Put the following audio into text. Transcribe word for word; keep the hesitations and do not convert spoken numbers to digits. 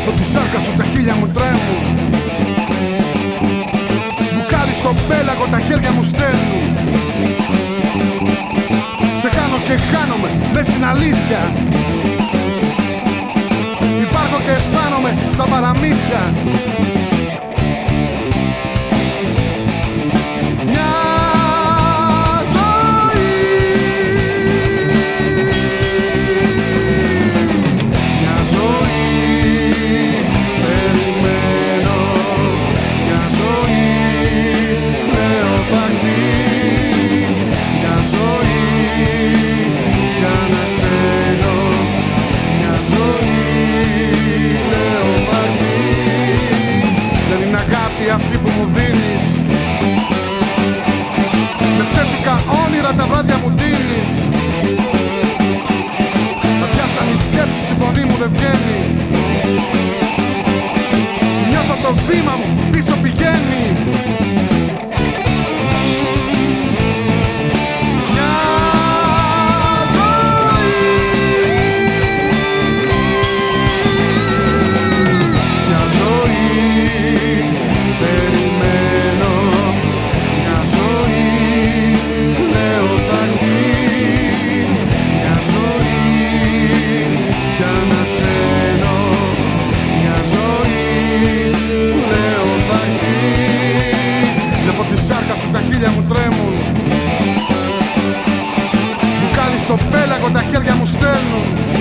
Από τη σάρκα σου τα χείλια μου τρέμουν. Μπουκάλι στον πέλαγο τα χέρια μου στέλνουν. Σε χάνω και χάνομαι μες στην αλήθεια. Υπάρχω και αισθάνομαι στα παραμύθια. Μια ζωή, μια ζωή περιμένω, μια ζωή λέω θα έρθει, μια ζωή για να σένω, μια ζωή λέω θα έρθει. Δεν είναι αγάπη αυτή που μου δίνεις, με ψεύτικα όνειρα τα βράδια μου ντύνεις. Αδειάσαν οι σκέψεις, η φωνή μου δεν βγαίνει. Νιώθω το βήμα μου πίσω πηγαίνει. Μια ζωή, μια ζωή περιμένω, μια ζωή λέω θα έρθει, μια ζωή για να σένω, μια ζωή λέω θα έρθει. Βλέπω τη σάρκα σου τα χείλια μου τρέμουν. Μπουκάλι στο πέλαγο τα χέρια μου στέλνουν.